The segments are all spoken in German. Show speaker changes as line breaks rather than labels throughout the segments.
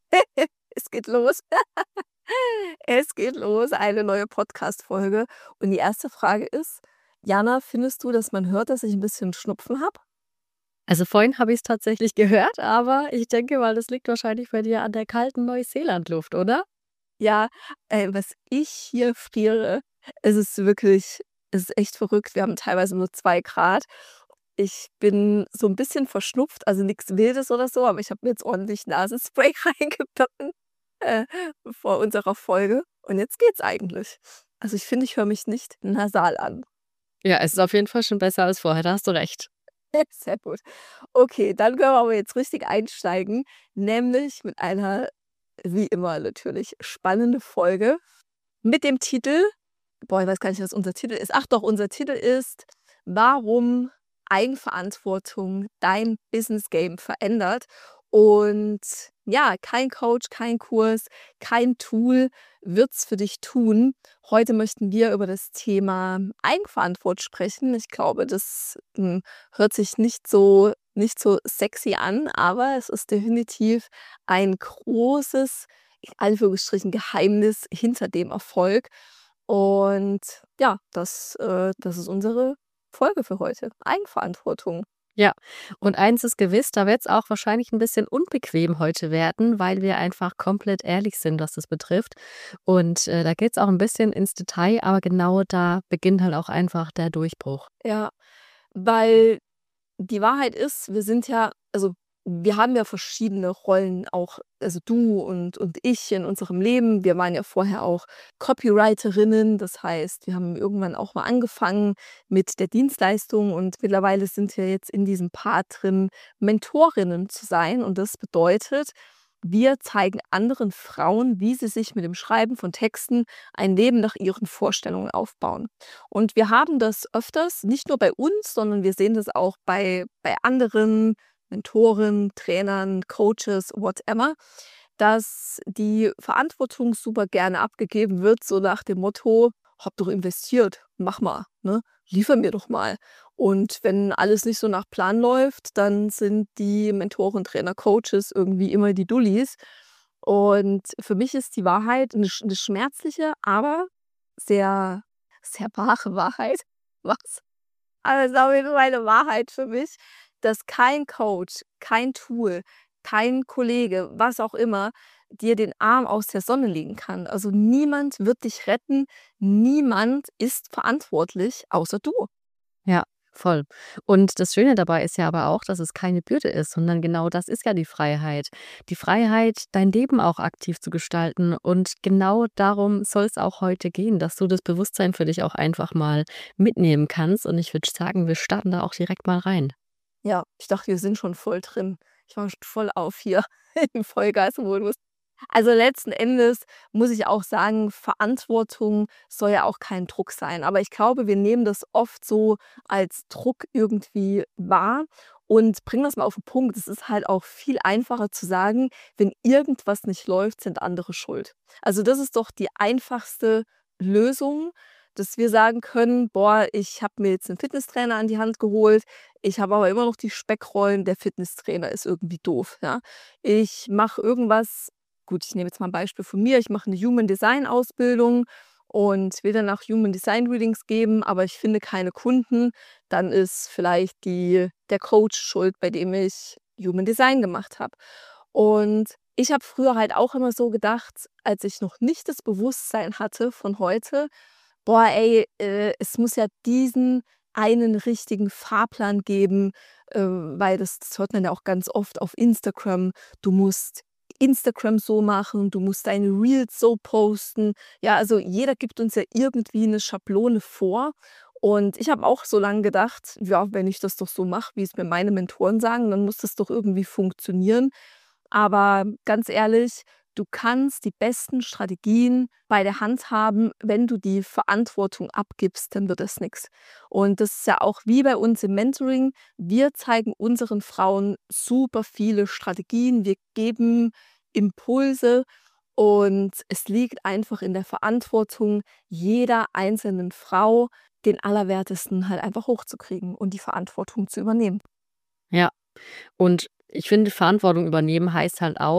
Es geht los. Es geht los, eine neue Podcast-Folge. Und die erste Frage ist: Jana, findest du, dass man hört, dass ich ein bisschen Schnupfen habe?
Also, vorhin habe ich's tatsächlich gehört, aber ich denke mal, das liegt wahrscheinlich bei dir an der kalten Neuseelandluft, oder?
Ja, was ich hier friere, es ist wirklich es ist echt verrückt. Wir haben teilweise nur 2 Grad. Ich bin so ein bisschen verschnupft, also nichts Wildes oder so, aber ich habe mir jetzt ordentlich Nasenspray reingebacken, äh, vor unserer Folge. Und jetzt geht's eigentlich. Also, ich finde, ich höre mich nicht nasal an.
Ja, es ist auf jeden Fall schon besser als vorher, da hast du recht.
Sehr gut. Okay, dann können wir aber jetzt richtig einsteigen, nämlich mit einer, wie immer natürlich, spannende Folge mit dem Titel boah, ich weiß gar nicht, was unser Titel ist. Ach doch, unser Titel ist: „Warum Eigenverantwortung dein Business Game verändert.“ Und ja, kein Coach, kein Kurs, kein Tool wird's für dich tun. Heute möchten wir über das Thema Eigenverantwortung sprechen. Ich glaube, das, hört sich nicht so sexy an, aber es ist definitiv ein großes, in Anführungsstrichen, Geheimnis hinter dem Erfolg. Und ja, das ist unsere Folge für heute. Eigenverantwortung.
Ja, und eins ist gewiss, da wird's auch wahrscheinlich 'n bisschen unbequem heute werden, weil wir einfach komplett ehrlich sind, was das betrifft. Und, da geht's auch 'n bisschen ins Detail, aber genau da beginnt halt auch einfach der Durchbruch.
Ja, weil die Wahrheit ist, wir haben ja verschiedene Rollen auch, also du und ich in unserem Leben. Wir waren ja vorher auch Copywriterinnen, das heißt, wir haben irgendwann auch mal angefangen mit der Dienstleistung und mittlerweile sind wir jetzt in diesem Part drin, Mentorinnen zu sein. Und das bedeutet, wir zeigen anderen Frauen, wie sie sich mit dem Schreiben von Texten ein Leben nach ihren Vorstellungen aufbauen. Und wir haben das öfters, nicht nur bei uns, sondern wir sehen das auch bei anderen Mentoren, Trainern, Coaches, whatever, dass die Verantwortung super gerne abgegeben wird, so nach dem Motto: „Habe doch investiert, mach mal, ne? Liefer mir doch mal.“ Und wenn alles nicht so nach Plan läuft, dann sind die Mentoren, Trainer, Coaches irgendwie immer die Dullis. Und für mich ist die Wahrheit eine schmerzliche, aber sehr, sehr wahre Wahrheit. Was? Aber es ist auf jeden Fall eine Wahrheit für mich, dass kein Coach, kein Tool, kein Kollege, was auch immer, dir den Arm aus der Sonne legen kann. Also, niemand wird dich retten, niemand ist verantwortlich außer du.
Ja, voll. Und das Schöne dabei ist ja aber auch, dass es keine Bürde ist, sondern genau das ist ja die Freiheit. Die Freiheit, dein Leben auch aktiv zu gestalten. Und genau darum soll es auch heute gehen, dass du das Bewusstsein für dich auch einfach mal mitnehmen kannst. Und ich würde sagen, wir starten da auch direkt mal rein.
Ja, ich dachte, wir sind schon voll drin. Ich war schon voll auf hier im Vollgasmodus. Also, letzten Endes muss ich auch sagen, Verantwortung soll ja auch kein Druck sein. Aber ich glaube, wir nehmen das oft so als Druck irgendwie wahr und bringen das mal auf den Punkt. Es ist halt auch viel einfacher zu sagen, wenn irgendwas nicht läuft, sind andere schuld. Also, das ist doch die einfachste Lösung, dass wir sagen können: „Boah, ich habe mir jetzt einen Fitnesstrainer an die Hand geholt. Ich habe aber immer noch die Speckrollen. Der Fitnesstrainer ist irgendwie doof“, ja? Ich mache irgendwas. Gut, ich nehme jetzt mal ein Beispiel von mir. Ich mache eine Human Design Ausbildung und will danach Human Design Readings geben, aber ich finde keine Kunden. Dann ist vielleicht der Coach schuld, bei dem ich Human Design gemacht habe. Und ich habe früher halt auch immer so gedacht, als ich noch nicht das Bewusstsein hatte von heute: „Boah, ey, es muss ja diesen einen richtigen Fahrplan geben“, weil das hört man ja auch ganz oft auf Instagram. Du musst Instagram so machen, du musst deine Reels so posten. Ja, also jeder gibt uns ja irgendwie eine Schablone vor. Und ich habe auch so lange gedacht: „Ja, wenn ich das doch so mache, wie es mir meine Mentoren sagen, dann muss das doch irgendwie funktionieren.“ Aber ganz ehrlich, du kannst die besten Strategien bei der Hand haben. Wenn du die Verantwortung abgibst, dann wird das nix. Und das ist ja auch wie bei uns im Mentoring. Wir zeigen unseren Frauen super viele Strategien. Wir geben Impulse und es liegt einfach in der Verantwortung jeder einzelnen Frau, den Allerwertesten halt einfach hochzukriegen und die Verantwortung zu übernehmen.
Ja. Und ich finde, Verantwortung übernehmen heißt halt auch,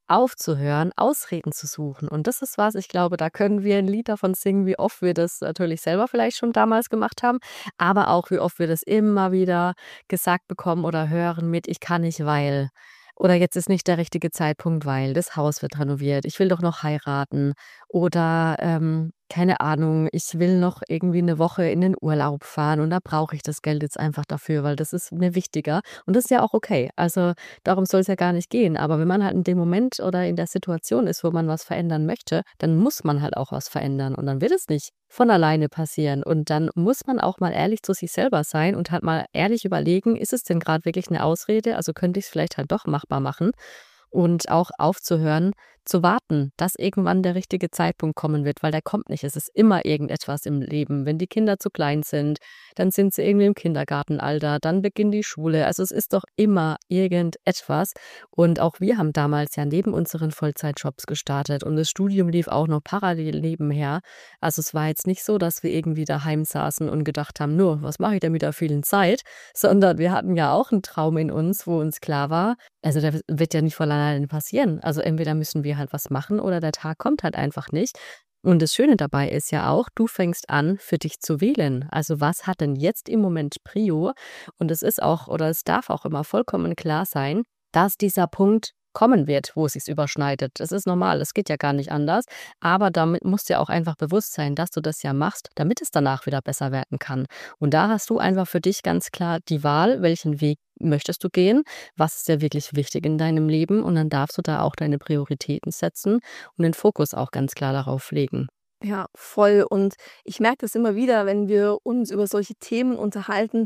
aufzuhören, Ausreden zu suchen. Und das ist was, ich glaube, da können wir ein Lied davon singen, wie oft wir das natürlich selber vielleicht schon damals gemacht haben, aber auch wie oft wir das immer wieder gesagt bekommen oder hören mit: „Ich kann nicht, weil“, oder „Jetzt ist nicht der richtige Zeitpunkt, weil das Haus wird renoviert. Ich will doch noch heiraten“, oder, keine Ahnung: „Ich will noch irgendwie eine Woche in den Urlaub fahren und da brauche ich das Geld jetzt einfach dafür, weil das ist mir wichtiger.“ Und das ist ja auch okay. Also, darum soll es ja gar nicht gehen. Aber wenn man halt in dem Moment oder in der Situation ist, wo man was verändern möchte, dann muss man halt auch was verändern und dann wird es nicht von alleine passieren. Und dann muss man auch mal ehrlich zu sich selber sein und halt mal ehrlich überlegen: „Ist es denn gerade wirklich eine Ausrede? Also, könnte ich es vielleicht halt doch machbar machen?“ Und auch aufzuhören zu warten, dass irgendwann der richtige Zeitpunkt kommen wird, weil der kommt nicht. Es ist immer irgendetwas im Leben. Wenn die Kinder zu klein sind, dann sind sie irgendwie im Kindergartenalter, dann beginnt die Schule. Also, es ist doch immer irgendetwas. Und auch wir haben damals ja neben unseren Vollzeitjobs gestartet und das Studium lief auch noch parallel nebenher. Also, es war jetzt nicht so, dass wir irgendwie daheim saßen und gedacht haben: „Nur, was mache ich denn mit der vielen Zeit?“, sondern wir hatten ja auch einen Traum in uns, wo uns klar war, also, der wird ja nicht von alleine passieren. Also, entweder müssen wir halt was machen oder der Tag kommt halt einfach nicht. Und das Schöne dabei ist ja auch, du fängst an, für dich zu wählen. Also, was hat denn jetzt im Moment Prio? Und es ist auch oder es darf auch immer vollkommen klar sein, dass dieser Punkt kommen wird, wo es sich überschneidet. Das ist normal, das geht ja gar nicht anders. Aber damit musst du ja auch einfach bewusst sein, dass du das ja machst, damit es danach wieder besser werden kann. Und da hast du einfach für dich ganz klar die Wahl, welchen Weg möchtest du gehen, was ist dir wirklich wichtig in deinem Leben, und dann darfst du da auch deine Prioritäten setzen und den Fokus auch ganz klar darauf legen.
Ja, voll. Und ich merke das immer wieder, wenn wir uns über solche Themen unterhalten.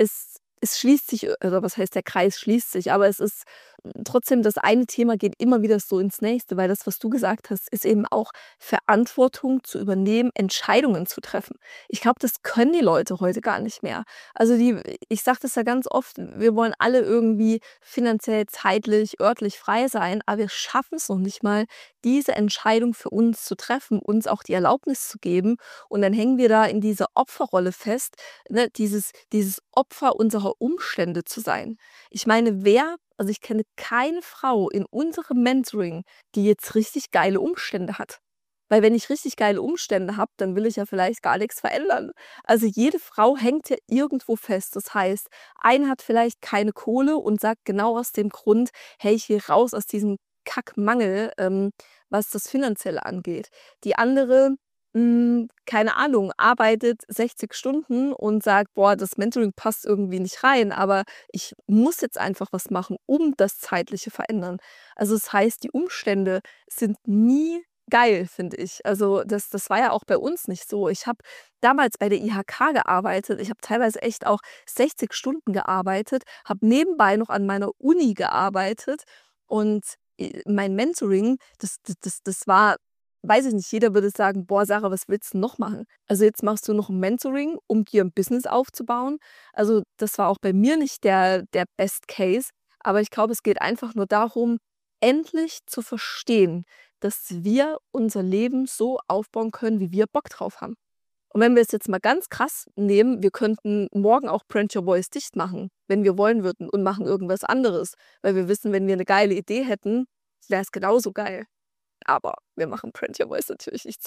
Es schließt sich, also was heißt, der Kreis schließt sich, aber es ist trotzdem, das eine Thema geht immer wieder so ins nächste, weil das, was du gesagt hast, ist eben auch Verantwortung zu übernehmen, Entscheidungen zu treffen. Ich glaube, das können die Leute heute gar nicht mehr. Also ich sage das ja ganz oft, wir wollen alle irgendwie finanziell, zeitlich, örtlich frei sein, aber wir schaffen es noch nicht mal, diese Entscheidung für uns zu treffen, uns auch die Erlaubnis zu geben. Und dann hängen wir da in dieser Opferrolle fest, ne, dieses Opfer unserer Umstände zu sein. Ich meine, also ich kenne keine Frau in unserem Mentoring, die jetzt richtig geile Umstände hat. Weil wenn ich richtig geile Umstände habe, dann will ich ja vielleicht gar nichts verändern. Also jede Frau hängt ja irgendwo fest. Das heißt, eine hat vielleicht keine Kohle und sagt genau aus dem Grund: „Hey, ich will raus aus diesem Kackmangel, was das Finanzielle angeht.“ Die andere, keine Ahnung, arbeitet 60 Stunden und sagt: „Boah, das Mentoring passt irgendwie nicht rein, aber ich muss jetzt einfach was machen, um das Zeitliche verändern.“ Also, das heißt, die Umstände sind nie geil, finde ich. Also, das war ja auch bei uns nicht so. Ich habe damals bei der IHK gearbeitet. Ich habe teilweise echt auch 60 Stunden gearbeitet, habe nebenbei noch an meiner Uni gearbeitet und, mein Mentoring, das war, weiß ich nicht, jeder würde sagen: „Boah, Sarah, was willst 'n noch machen?“ Also, jetzt machst du noch 'n Mentoring, um dir 'n Business aufzubauen. Also, das war auch bei mir nicht der Best Case, aber ich glaube, es geht einfach nur darum, endlich zu verstehen, dass wir unser Leben so aufbauen können, wie wir Bock drauf haben. Und wenn wir es jetzt mal ganz krass nehmen, wir könnten morgen auch Prank Your Boys dicht machen, wenn wir wollen würden, und machen irgendwas anderes, weil wir wissen, wenn wir 'ne geile Idee hätten, wäre es genauso geil. Aber wir machen Print Your Voice natürlich nicht.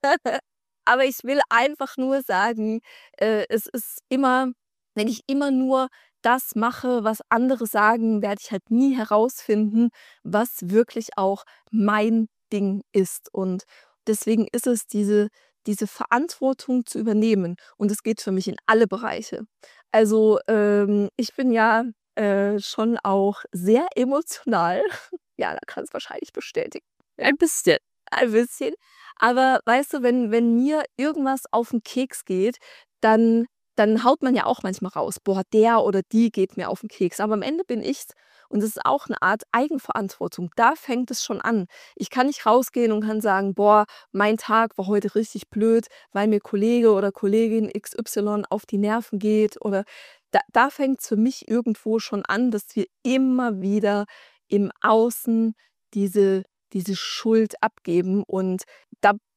Aber ich will einfach nur sagen, es ist immer, wenn ich immer nur das mache, was andere sagen, werde ich halt nie herausfinden, was wirklich auch mein Ding ist. Und deswegen ist es diese Verantwortung zu übernehmen. Und es geht für mich in alle Bereiche. Also, ich bin ja, schon auch sehr emotional. Ja, da kannst wahrscheinlich bestätigen. Ein bisschen, ein bisschen. Aber weißt du, wenn mir irgendwas auf 'n Keks geht, dann haut man ja auch manchmal raus: „Boah, der oder die geht mir auf 'n Keks.“ Aber am Ende bin ich's und das ist auch 'ne Art Eigenverantwortung. Da fängt es schon an. Ich kann nicht rausgehen und kann sagen: „Boah, mein Tag war heute richtig blöd, weil mir Kollege oder Kollegin XY auf die Nerven geht“, oder da fängt's für mich irgendwo schon an, dass wir immer wieder im Außen diese Schuld abgeben und da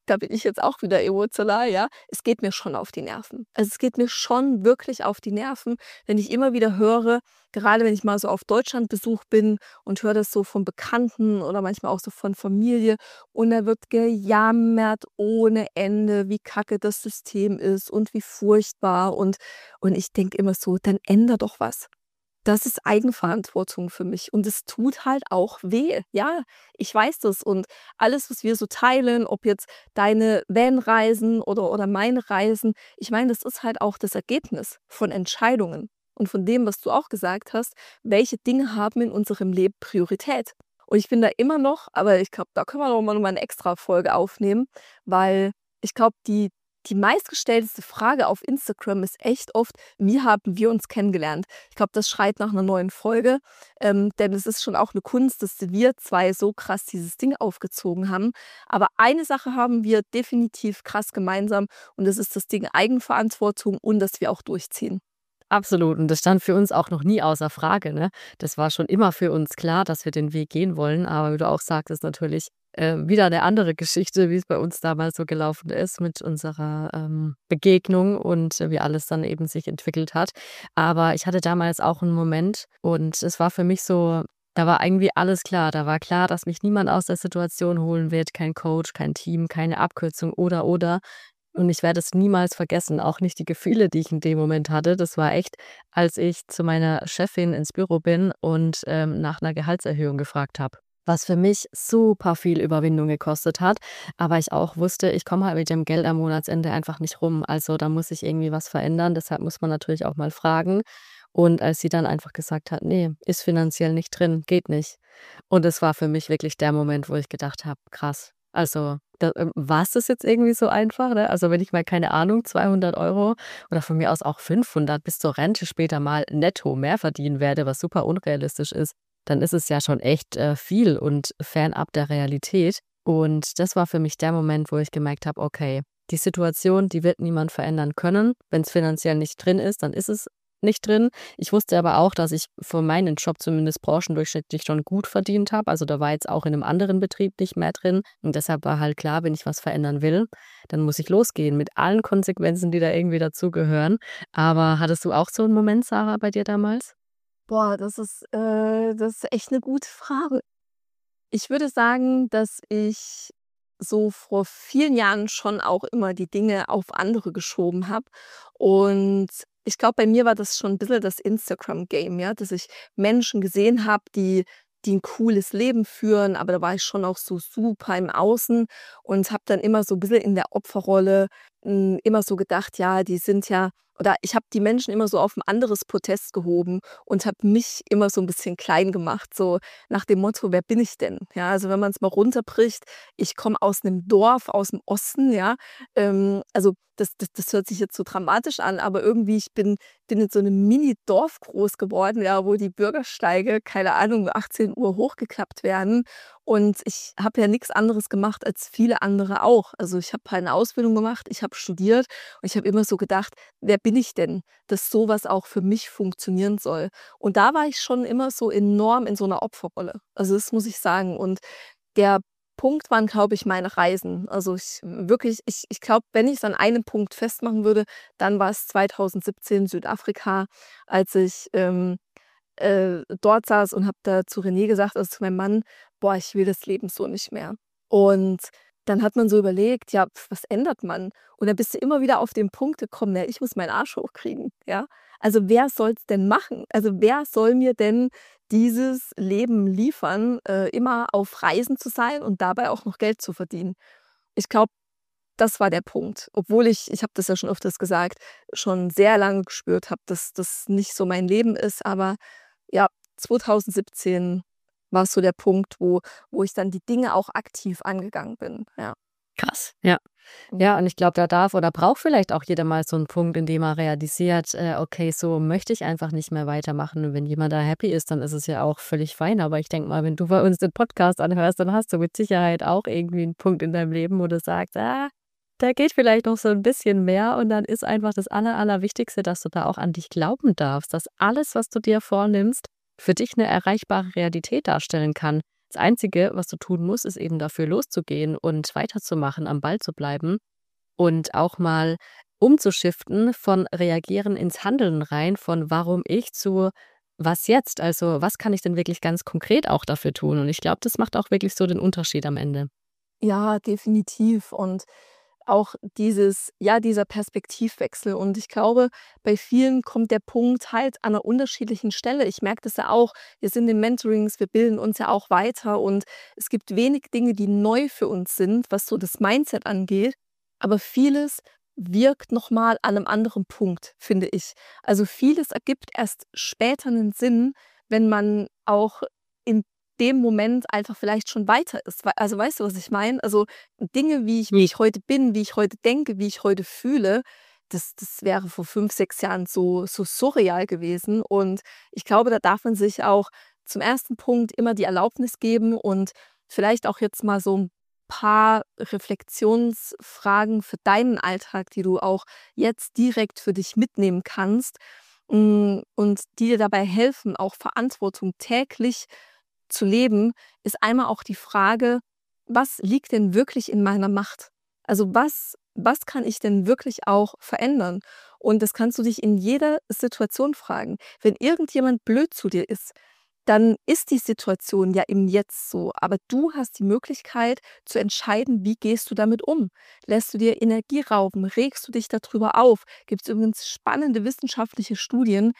da bin ich jetzt auch wieder emotional, ja, es geht mir schon auf die Nerven. Also, es geht mir schon wirklich auf die Nerven, wenn ich immer wieder höre, gerade wenn ich mal so auf Deutschlandbesuch bin und höre das so von Bekannten oder manchmal auch so von Familie und da wird gejammert ohne Ende, wie kacke das System ist und wie furchtbar und ich denke immer so: „Dann änder doch was.“ Das ist Eigenverantwortung für mich und es tut halt auch weh. Ja, ich weiß das und alles, was wir so teilen, ob jetzt deine Van-Reisen oder meine Reisen, ich meine, das ist halt auch das Ergebnis von Entscheidungen und von dem, was du auch gesagt hast, welche Dinge haben in unserem Leben Priorität. Und ich bin da immer noch, aber ich glaube, da können wir noch mal 'ne Extra-Folge aufnehmen, weil ich glaube, die meistgestellteste Frage auf Instagram ist echt oft: „Wie haben wir uns kennengelernt?“ Ich glaube, das schreit nach einer neuen Folge, denn es ist schon auch eine Kunst, dass wir 2 so krass dieses Ding aufgezogen haben. Aber eine Sache haben wir definitiv krass gemeinsam und das ist das Ding Eigenverantwortung und dass wir auch durchziehen.
Absolut. Und das stand für uns auch noch nie außer Frage, ne? Das war schon immer für uns klar, dass wir den Weg gehen wollen. Aber wie du auch sagtest, natürlich, wieder eine andere Geschichte, wie es bei uns damals so gelaufen ist mit unserer, Begegnung und wie alles dann eben sich entwickelt hat. Aber ich hatte damals auch einen Moment und es war für mich so, da war irgendwie alles klar. Da war klar, dass mich niemand aus der Situation holen wird, kein Coach, kein Team, keine Abkürzung oder. Und ich werde es niemals vergessen, auch nicht die Gefühle, die ich in dem Moment hatte. Das war echt, als ich zu meiner Chefin ins Büro bin und, nach einer Gehaltserhöhung gefragt habe, was für mich super viel Überwindung gekostet hat, aber ich auch wusste, ich komme halt mit dem Geld am Monatsende einfach nicht rum. Also, da muss sich irgendwie was verändern. Deshalb muss man natürlich auch mal fragen. Und als sie dann einfach gesagt hat: „Nee, ist finanziell nicht drin, geht nicht.“ Und es war für mich wirklich der Moment, wo ich gedacht habe: „Krass.“ Also, da war's das jetzt irgendwie so einfach, ne? Also, wenn ich mal, keine Ahnung, 200 € oder von mir aus auch 500 bis zur Rente später mal netto mehr verdienen werde, was super unrealistisch ist, dann ist es ja schon echt, viel und fernab der Realität. Und das war für mich der Moment, wo ich gemerkt habe: „Okay, die Situation, die wird niemand verändern können. Wenn es finanziell nicht drin ist, dann ist es nicht drin.“ Ich wusste aber auch, dass ich für meinen Job zumindest branchendurchschnittlich schon gut verdient habe. Also, da war jetzt auch in einem anderen Betrieb nicht mehr drin. Und deshalb war halt klar, wenn ich was verändern will, dann muss ich losgehen mit allen Konsequenzen, die da irgendwie dazugehören. Aber hattest du auch so einen Moment, Sarah, bei dir damals?
Boah, das ist echt eine gute Frage. Ich würde sagen, dass ich so vor vielen Jahren schon auch immer die Dinge auf andere geschoben habe. Und ich glaube, bei mir war das schon ein bisschen das Instagram-Game, ja, dass ich Menschen gesehen habe, die ein cooles Leben führen, aber da war ich schon auch so super im Außen und habe dann immer so ein bisschen in der Opferrolle, immer so gedacht: „Ja, die sind ja“ oder ich habe die Menschen immer so auf ein anderes Podest gehoben und habe mich immer so ein bisschen klein gemacht, so nach dem Motto: „Wer bin ich denn?“ Ja, also, wenn man es mal runterbricht, ich komme aus 'nem Dorf aus dem Osten, ja. Also, das hört sich jetzt so dramatisch an, aber irgendwie ich bin in so 'nem Mini-Dorf groß geworden, ja, wo die Bürgersteige, keine Ahnung, 18 Uhr hochgeklappt werden. Und ich habe ja nix anderes gemacht als viele andere auch. Also, ich habe halt 'ne Ausbildung gemacht, ich habe studiert und ich habe immer so gedacht: „Wer bin ich denn, dass so was auch für mich funktionieren soll?“ Und da war ich schon immer so enorm in so 'ner Opferrolle. Also, das muss ich sagen. Und der Punkt waren, glaube ich, meine Reisen. Also, ich glaube, wenn ich's an einem Punkt festmachen würde, dann war's 2017 Südafrika, als ich, dort saß und habe da zu René gesagt, also zu meinem Mann: „Boah, ich will das Leben so nicht mehr.“ Und dann hat man so überlegt: „Ja, was ändert man?“ Und dann bist du immer wieder auf den Punkt gekommen: „Ja, ich muss meinen Arsch hochkriegen“, ja? Also, wer soll's denn machen? Also, wer soll mir denn dieses Leben liefern, immer auf Reisen zu sein und dabei auch noch Geld zu verdienen? Ich glaube, das war der Punkt. Obwohl ich habe das ja schon öfters gesagt, schon sehr lange gespürt habe, dass das nicht so mein Leben ist. Aber ja, 2017 war so der Punkt, wo ich dann die Dinge auch aktiv angegangen bin, ja.
Krass, ja.
Mhm.
Ja, und ich glaube, da darf oder braucht vielleicht auch jeder mal so 'n Punkt, in dem er realisiert, „Okay, so möchte ich einfach nicht mehr weitermachen.“ Und wenn jemand da happy ist, dann ist es ja auch völlig fein. Aber ich denke mal, wenn du bei uns den Podcast anhörst, dann hast du mit Sicherheit auch irgendwie 'n Punkt in deinem Leben, wo du sagst: „Ah, da geht vielleicht noch so 'n bisschen mehr.“ Und dann ist einfach das Allerwichtigste, dass du da auch an dich glauben darfst, dass alles, was du dir vornimmst, für dich 'ne erreichbare Realität darstellen kann. Das Einzige, was du tun musst, ist eben dafür loszugehen und weiterzumachen, am Ball zu bleiben und auch mal umzuschiften von reagieren ins Handeln rein, von warum ich zu was jetzt? Also, was kann ich denn wirklich ganz konkret auch dafür tun? Und ich glaube, das macht auch wirklich so den Unterschied am Ende.
Ja, definitiv. Und auch dieser Perspektivwechsel. Und ich glaube, bei vielen kommt der Punkt halt an einer unterschiedlichen Stelle. Ich merke das ja auch. Wir sind in Mentorings, wir bilden uns ja auch weiter und es gibt wenig Dinge, die neu für uns sind, was so das Mindset angeht. Aber vieles wirkt noch mal an einem anderen Punkt, finde ich. Also vieles ergibt erst später einen Sinn, wenn man auch in dem Moment einfach vielleicht schon weiter ist. Also weißt du, was ich meine? Also Dinge, wie ich heute bin, wie ich heute denke, wie ich heute fühle, das wäre vor 5, 6 Jahren so surreal gewesen. Und ich glaube, da darf man sich auch zum ersten Punkt immer die Erlaubnis geben und vielleicht auch jetzt mal so ein paar Reflexionsfragen für deinen Alltag, die du auch jetzt direkt für dich mitnehmen kannst, und die dir dabei helfen, auch Verantwortung täglich zu leben, ist einmal auch die Frage: „Was liegt denn wirklich in meiner Macht?“ Also, was kann ich denn wirklich auch verändern? Und das kannst du dich in jeder Situation fragen. Wenn irgendjemand blöd zu dir ist, dann ist die Situation ja im Jetzt so, aber du hast die Möglichkeit zu entscheiden, wie gehst du damit um? Lässt du dir Energie rauben? Regst du dich darüber auf? Gibt es übrigens spannende wissenschaftliche Studien,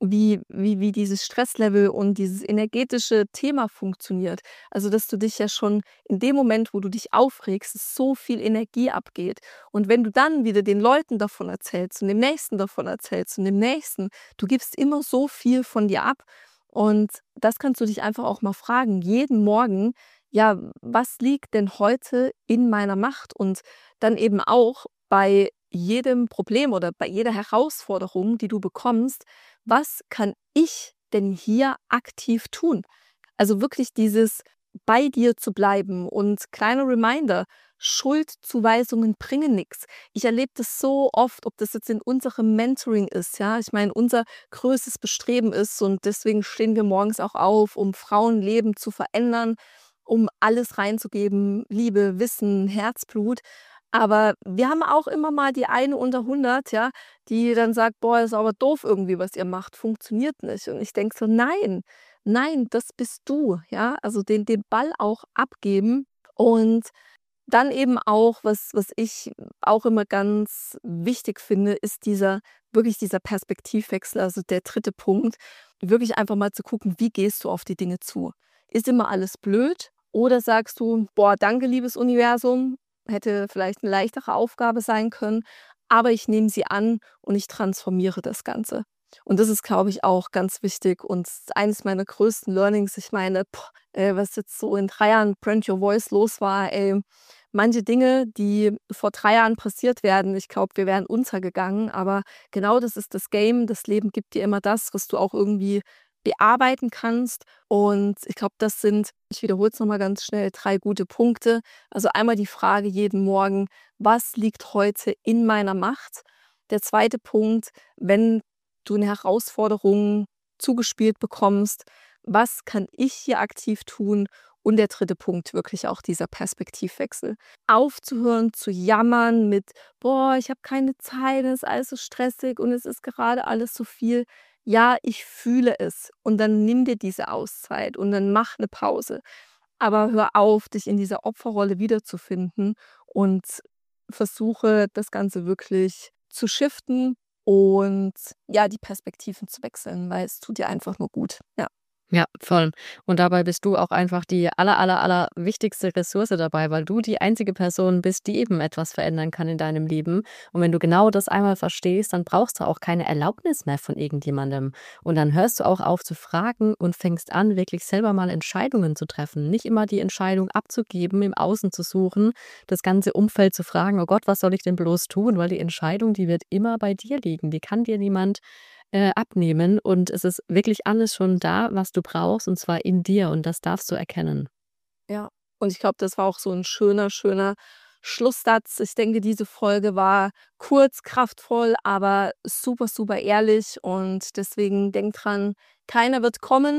wie dieses Stresslevel und dieses energetische Thema funktioniert. Also, dass du dich ja schon in dem Moment, wo du dich aufregst, so viel Energie abgeht. Und wenn du dann wieder den Leuten davon erzählst und dem Nächsten davon erzählst und dem Nächsten, du gibst immer so viel von dir ab. Und das kannst du dich einfach auch mal fragen, jeden Morgen: „Ja, was liegt denn heute in meiner Macht?“ Und dann eben auch bei jedem Problem oder bei jeder Herausforderung, die du bekommst: „Was kann ich denn hier aktiv tun?“ Also wirklich dieses bei dir zu bleiben und kleiner Reminder: Schuldzuweisungen bringen nix. Ich erlebe das so oft, ob das jetzt in unserem Mentoring ist, ja? Ich meine, unser größtes Bestreben ist und deswegen stehen wir morgens auch auf, um Frauenleben zu verändern, um alles reinzugeben, Liebe, Wissen, Herzblut. Aber wir haben auch immer mal die eine unter 100, ja, die dann sagt: „Boah, ist aber doof irgendwie, was ihr macht, funktioniert nicht.“ Und ich denke so: „Nein, nein, das bist du“, ja? Also, den Ball auch abgeben und dann eben auch, was ich auch immer ganz wichtig finde, ist dieser Perspektivwechsel, also der dritte Punkt, wirklich einfach mal zu gucken, wie gehst du auf die Dinge zu? Ist immer alles blöd oder sagst du: „Boah, danke, liebes Universum, hätte vielleicht eine leichtere Aufgabe sein können, aber ich nehme sie an und ich transformiere das Ganze.“ Und das ist, glaube ich, auch ganz wichtig und eines meiner größten Learnings. Ich meine, was jetzt so in 3 Jahren Brand Your Voice los war, ey, manche Dinge, die vor 3 Jahren passiert wären, ich glaube, wir wären untergegangen, aber genau das ist das Game. Das Leben gibt dir immer das, was du auch irgendwie bearbeiten kannst. Und ich glaube, das sind, ich wiederhole es noch mal ganz schnell, 3 gute Punkte. Also einmal die Frage jeden Morgen: „Was liegt heute in meiner Macht?“ Der zweite Punkt, wenn du eine Herausforderung zugespielt bekommst: „Was kann ich hier aktiv tun?“ Und der dritte Punkt, wirklich auch dieser Perspektivwechsel. Aufzuhören zu jammern mit: „Boah, ich habe keine Zeit, es ist alles so stressig und es ist gerade alles so viel.“ Ja, ich fühle es und dann nimm dir diese Auszeit und dann mach eine Pause. Aber hör auf, dich in dieser Opferrolle wiederzufinden und versuche, das Ganze wirklich zu shiften und, ja, die Perspektiven zu wechseln, weil es tut dir einfach nur gut. Ja.
Ja, voll. Und dabei bist du auch einfach die wichtigste Ressource dabei, weil du die einzige Person bist, die eben etwas verändern kann in deinem Leben. Und wenn du genau das einmal verstehst, dann brauchst du auch keine Erlaubnis mehr von irgendjemandem. Und dann hörst du auch auf zu fragen und fängst an, wirklich selber mal Entscheidungen zu treffen. Nicht immer die Entscheidung abzugeben, im Außen zu suchen, das ganze Umfeld zu fragen: „Oh Gott, was soll ich denn bloß tun?“ Weil die Entscheidung, die wird immer bei dir liegen. Die kann dir niemand abnehmen und es ist wirklich alles schon da, was du brauchst, und zwar in dir, und das darfst du erkennen.
Ja, und ich glaube, das war auch so ein schöner Schlusssatz. Ich denke, diese Folge war kurz, kraftvoll, aber super, super ehrlich und deswegen denk dran, keiner wird kommen,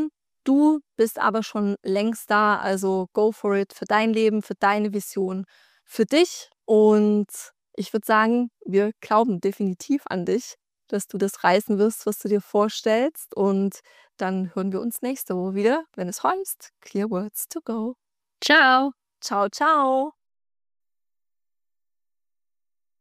Du bist aber schon längst da, also go for it für dein Leben, für deine Vision, für dich. Und ich würde sagen, wir glauben definitiv an dich, dass du das reißen wirst, was du dir vorstellst. Und dann hören wir uns nächste Woche wieder, wenn es heißt Clear Words to Go.
Ciao.
Ciao, ciao.